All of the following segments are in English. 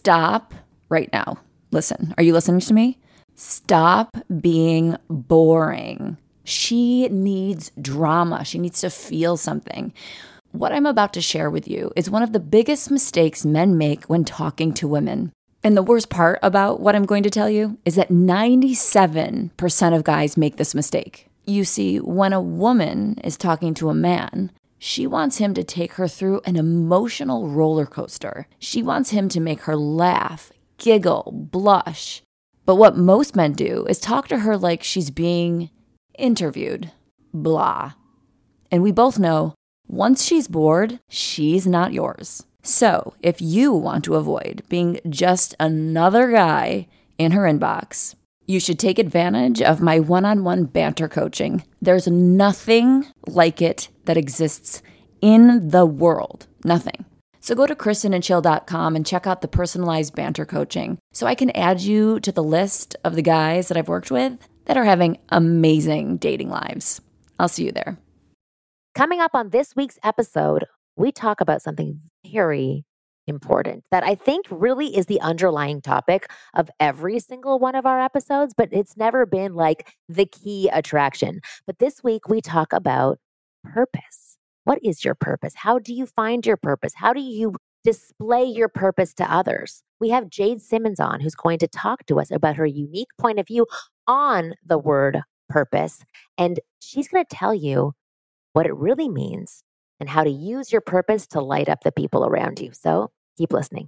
stop right now. Listen, are you listening to me? Stop being boring. She needs drama. She needs to feel something. What I'm about to share with you is one of the biggest mistakes men make when talking to women. And the worst part about what I'm going to tell you is that 97% of guys make this mistake. You see, when a woman is talking to a man, she wants him to take her through an emotional roller coaster. She wants him to make her laugh, giggle, blush. But what most men do is talk to her like she's being interviewed. Blah. And we both know, once she's bored, she's not yours. So if you want to avoid being just another guy in her inbox, you should take advantage of my one-on-one banter coaching. There's nothing like it that exists in the world. Nothing. So go to KristenandChill.com and check out the personalized banter coaching so I can add you to the list of the guys that I've worked with that are having amazing dating lives. I'll see you there. Coming up on this week's episode, we talk about something very important that I think really is the underlying topic of every single one of our episodes, but it's never been like the key attraction. But this week we talk about purpose. What is your purpose? How do you find your purpose? How do you display your purpose to others? We have Jade Simmons on, who's going to talk to us about her unique point of view on the word purpose. And she's going to tell you what it really means and how to use your purpose to light up the people around you. So keep listening.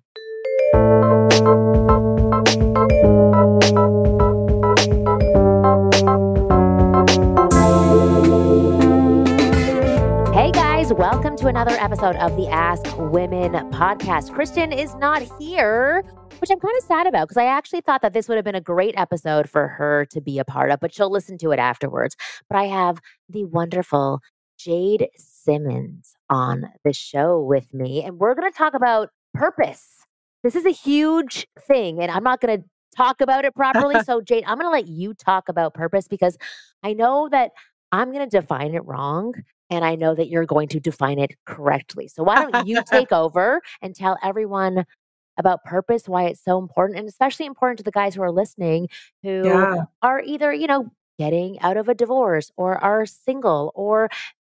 Hey guys, welcome to another episode of the Ask Women podcast. Kristen is not here, which I'm kind of sad about because I actually thought that this would have been a great episode for her to be a part of, but she'll listen to it afterwards. But I have the wonderful Jade Simmons on the show with me, and we're going to talk about purpose. This is a huge thing, and I'm not going to talk about it properly. So, Jade, I'm going to let you talk about purpose because I know that I'm going to define it wrong, and I know that you're going to define it correctly. So, why don't you take over and tell everyone about purpose, why it's so important, and especially important to the guys who are listening who are either, getting out of a divorce or are single or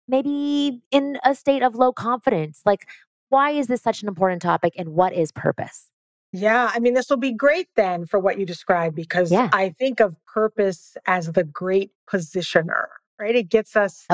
maybe in a state of low confidence. Like, why is this such an important topic and what is purpose? Yeah, I mean, this will be great then for what you described because I think of purpose as the great positioner, right? It gets us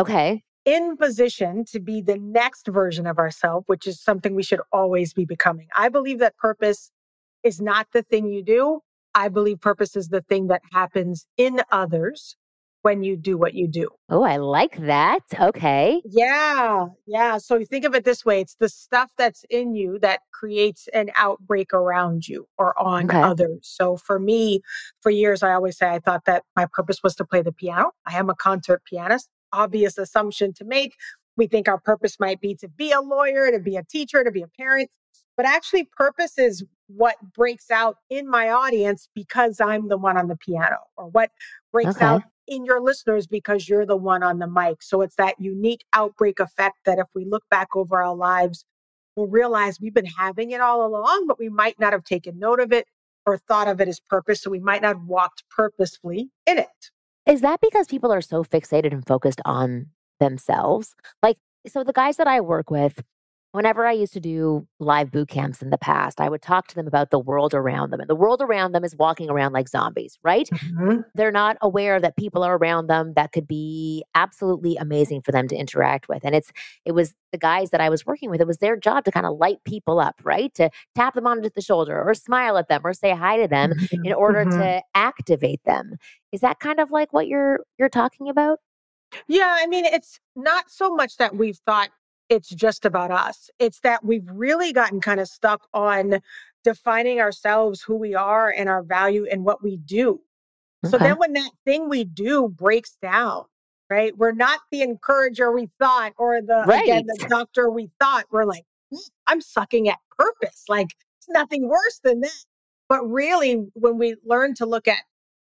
in position to be the next version of ourselves, which is something we should always be becoming. I believe that purpose is not the thing you do. I believe purpose is the thing that happens in others when you do what you do. Oh, I like that. Okay. Yeah. So you think of it this way. It's the stuff that's in you that creates an outbreak around you or on others. So for me, for years, I always say I thought that my purpose was to play the piano. I am a concert pianist. Obvious assumption to make. We think our purpose might be to be a lawyer, to be a teacher, to be a parent. But actually, purpose is what breaks out in my audience because I'm the one on the piano, or what breaks out in your listeners because you're the one on the mic. So it's that unique outbreak effect that if we look back over our lives, we'll realize we've been having it all along, but we might not have taken note of it or thought of it as purpose. So we might not have walked purposefully in it. Is that because people are so fixated and focused on themselves? Like, so the guys that I work with, whenever I used to do live boot camps in the past, I would talk to them about the world around them. And the world around them is walking around like zombies, right? Mm-hmm. They're not aware that people are around them that could be absolutely amazing for them to interact with. And it was the guys that I was working with, it was their job to kind of light people up, right? To tap them on the shoulder or smile at them or say hi to them in order to activate them. Is that kind of like what you're talking about? Yeah, I mean, it's not so much that we've thought it's just about us. It's that we've really gotten kind of stuck on defining ourselves, who we are and our value and what we do. So then when that thing we do breaks down, right? We're not the encourager we thought or the doctor we thought. We're like, I'm sucking at purpose. Like it's nothing worse than that. But really, when we learn to look at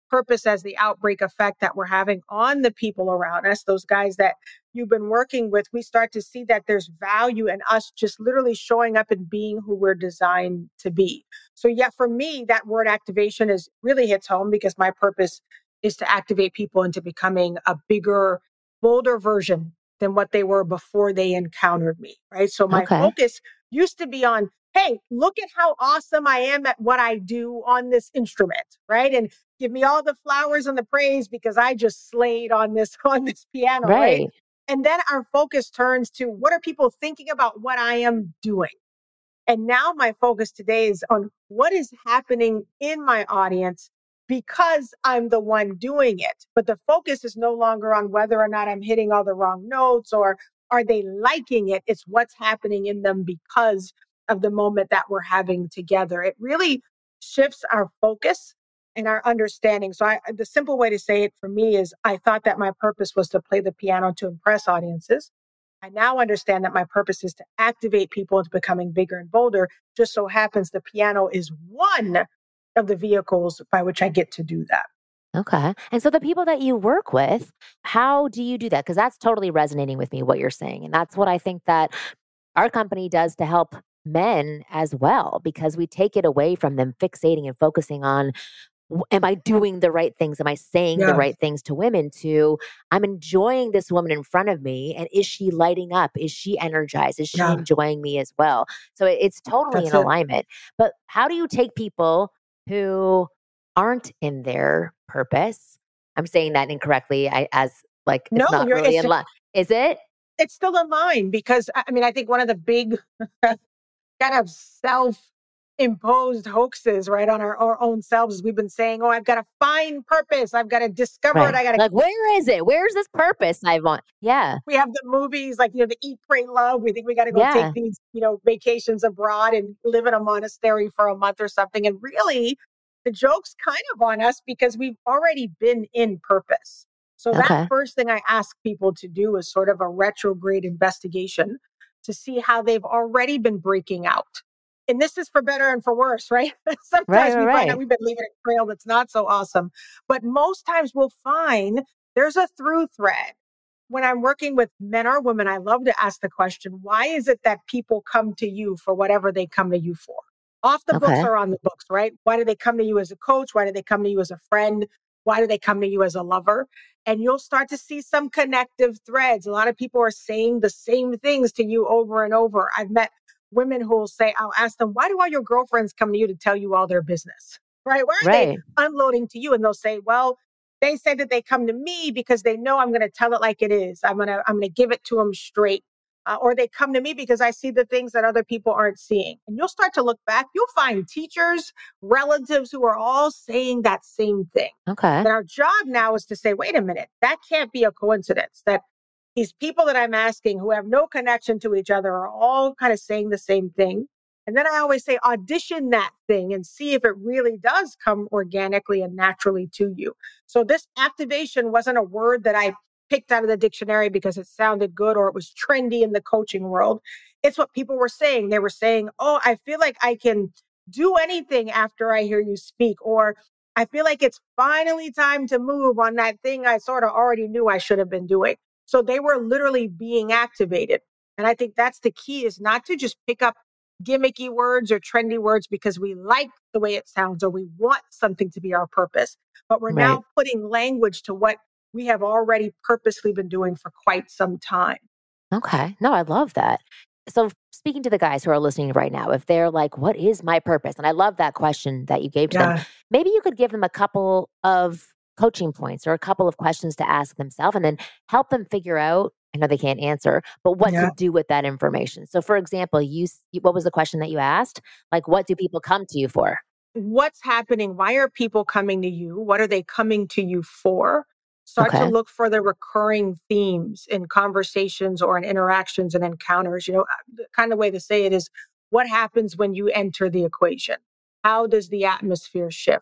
purpose as the outbreak effect that we're having on the people around us, those guys that you've been working with, we start to see that there's value in us just literally showing up and being who we're designed to be. So yeah, for me, that word activation is really hits home because my purpose is to activate people into becoming a bigger, bolder version than what they were before they encountered me, right? So my focus used to be on, hey, look at how awesome I am at what I do on this instrument, right? And give me all the flowers and the praise because I just slayed on this piano, right? And then our focus turns to what are people thinking about what I am doing? And now my focus today is on what is happening in my audience because I'm the one doing it. But the focus is no longer on whether or not I'm hitting all the wrong notes or are they liking it. It's what's happening in them because of the moment that we're having together. It really shifts our focus and our understanding. So the simple way to say it for me is I thought that my purpose was to play the piano to impress audiences. I now understand that my purpose is to activate people into becoming bigger and bolder. Just so happens the piano is one of the vehicles by which I get to do that. Okay. And so the people that you work with, how do you do that? Because that's totally resonating with me, what you're saying. And that's what I think that our company does to help men as well, because we take it away from them fixating and focusing on, am I doing the right things? Am I saying the right things to women? To, I'm enjoying this woman in front of me. And is she lighting up? Is she energized? Is she enjoying me as well? So it's totally in alignment. But how do you take people who aren't in their purpose? I'm saying that incorrectly. It's not really in line. Is it? It's still in line because I think one of the big kind of self-imposed hoaxes, right, on our own selves is we've been saying, oh, I've got to find purpose. I've got to discover it. I got to where is it? Where's this purpose I want? Yeah. We have the movies like, the Eat, Pray, Love. We think we got to go take these, vacations abroad and live in a monastery for a month or something. And really the joke's kind of on us because we've already been in purpose. So that first thing I ask people to do is sort of a retrograde investigation to see how they've already been breaking out. And this is for better and for worse, right? Sometimes we find out we've been leaving a trail that's not so awesome. But most times we'll find there's a through thread. When I'm working with men or women, I love to ask the question, why is it that people come to you for whatever they come to you for? Off the books or on the books, right? Why do they come to you as a coach? Why do they come to you as a friend? Why do they come to you as a lover? And you'll start to see some connective threads. A lot of people are saying the same things to you over and over. I've met women who will say, I'll ask them, why do all your girlfriends come to you to tell you all their business? Right? Why are they unloading to you? And they'll say, well, they say that they come to me because they know I'm going to tell it like it is. I'm going to give it to them straight. Or they come to me because I see the things that other people aren't seeing. And you'll start to look back. You'll find teachers, relatives who are all saying that same thing. And our job now is to say, wait a minute, that can't be a coincidence. That these people that I'm asking who have no connection to each other are all kind of saying the same thing. And then I always say, audition that thing and see if it really does come organically and naturally to you. So this activation wasn't a word that I picked out of the dictionary because it sounded good or it was trendy in the coaching world. It's what people were saying. They were saying, oh, I feel like I can do anything after I hear you speak, or I feel like it's finally time to move on that thing I sort of already knew I should have been doing. So they were literally being activated. And I think that's the key, is not to just pick up gimmicky words or trendy words because we like the way it sounds or we want something to be our purpose, but we're now putting language to what we have already purposely been doing for quite some time. Okay. No, I love that. So speaking to the guys who are listening right now, if they're like, what is my purpose? And I love that question that you gave to them. Maybe you could give them a couple of coaching points or a couple of questions to ask themselves and then help them figure out, I know they can't answer, but what to do with that information. So for example, what was the question that you asked? Like, what do people come to you for? What's happening? Why are people coming to you? What are they coming to you for? Start to look for the recurring themes in conversations or in interactions and encounters. The kind of way to say it is, what happens when you enter the equation? How does the atmosphere shift?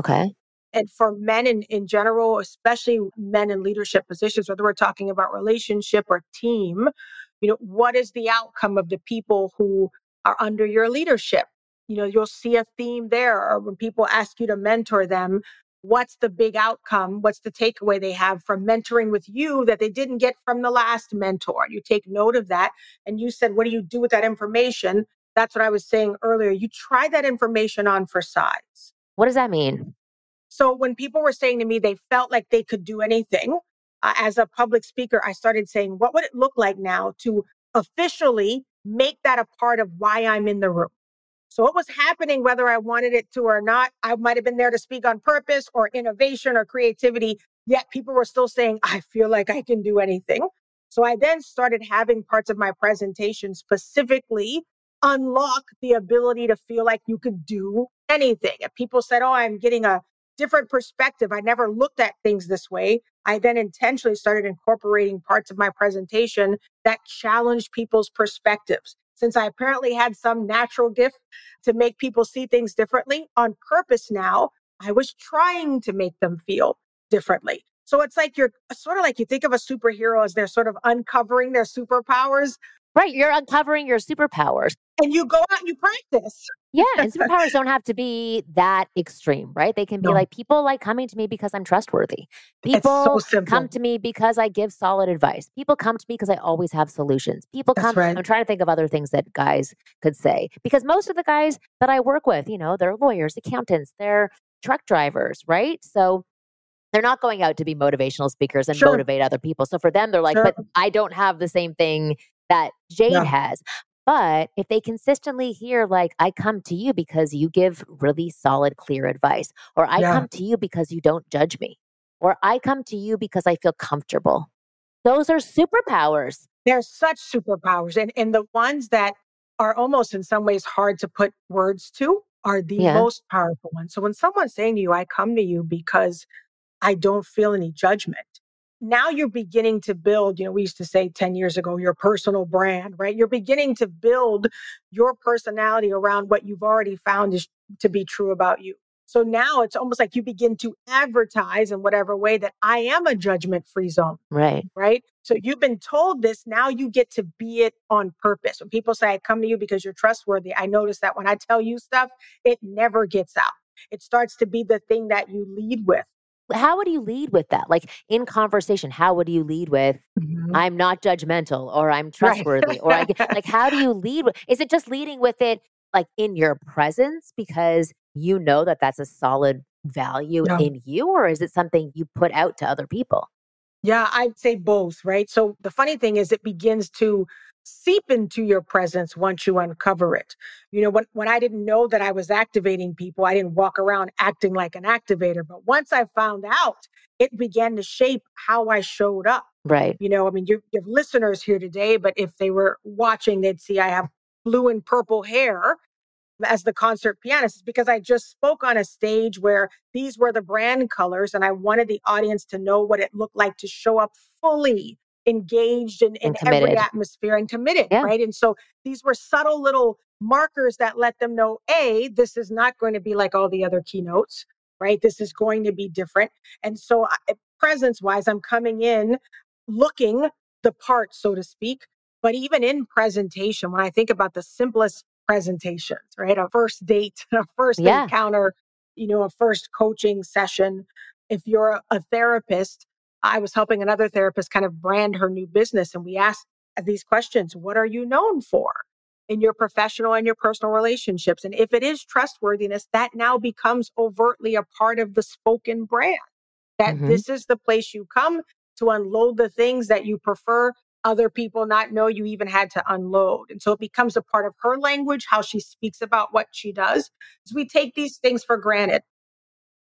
And for men in general, especially men in leadership positions, whether we're talking about relationship or team, what is the outcome of the people who are under your leadership? You'll see a theme there, or when people ask you to mentor them, what's the big outcome? What's the takeaway they have from mentoring with you that they didn't get from the last mentor? You take note of that. And you said, what do you do with that information? That's what I was saying earlier. You try that information on for size. What does that mean? So when people were saying to me, they felt like they could do anything, as a public speaker, I started saying, what would it look like now to officially make that a part of why I'm in the room? So what was happening, whether I wanted it to or not, I might have been there to speak on purpose or innovation or creativity, yet people were still saying, I feel like I can do anything. So I then started having parts of my presentation specifically unlock the ability to feel like you could do anything. If people said, oh, I'm getting a different perspective, I never looked at things this way, I then intentionally started incorporating parts of my presentation that challenged people's perspectives. Since I apparently had some natural gift to make people see things differently on purpose now, I was trying to make them feel differently. So it's like you're sort of like you think of a superhero as they're sort of uncovering their superpowers. Right. You're uncovering your superpowers. And you go out and you practice. Yeah. And superpowers don't have to be that extreme, right? They can be like, people like coming to me because I'm trustworthy. People come to me because I give solid advice. People come to me because I always have solutions. People come, I'm trying to think of other things that guys could say, because most of the guys that I work with, they're lawyers, accountants, they're truck drivers, right? So they're not going out to be motivational speakers and motivate other people. So for them, they're like, but I don't have the same thing that Jade has. But if they consistently hear, like, I come to you because you give really solid, clear advice, or I come to you because you don't judge me, or I come to you because I feel comfortable. Those are superpowers. They're such superpowers. And the ones that are almost in some ways hard to put words to are the most powerful ones. So when someone's saying to you, I come to you because I don't feel any judgment. Now you're beginning to build, we used to say 10 years ago, your personal brand, right? You're beginning to build your personality around what you've already found is to be true about you. So now it's almost like you begin to advertise in whatever way that I am a judgment-free zone. Right. Right. So you've been told this. Now you get to be it on purpose. When people say, I come to you because you're trustworthy, I notice that when I tell you stuff, it never gets out. It starts to be the thing that you lead with. How would you lead with that? Like in conversation, how would you lead with, I'm not judgmental, or I'm trustworthy, or like, how do you lead with, is it just leading with it like in your presence because you know that that's a solid value in you, or is it something you put out to other people? Yeah, I'd say both, right? So the funny thing is it begins to seep into your presence once you uncover it. When I didn't know that I was activating people, I didn't walk around acting like an activator. But once I found out, it began to shape how I showed up. Right. You have listeners here today, but if they were watching, they'd see I have blue and purple hair as the concert pianist. It's because I just spoke on a stage where these were the brand colors and I wanted the audience to know what it looked like to show up fully engaged in every atmosphere and committed, right? And so these were subtle little markers that let them know, this is not going to be like all the other keynotes, right? This is going to be different. And so presence-wise, I'm coming in looking the part, so to speak. But even in presentation, when I think about the simplest presentations, right? A first date, a first encounter, a first coaching session. If you're a therapist, I was helping another therapist kind of brand her new business. And we asked these questions. What are you known for in your professional and your personal relationships? And if it is trustworthiness, that now becomes overtly a part of the spoken brand, that this is the place you come to unload the things that you prefer other people not know you even had to unload. And so it becomes a part of her language, how she speaks about what she does. So we take these things for granted.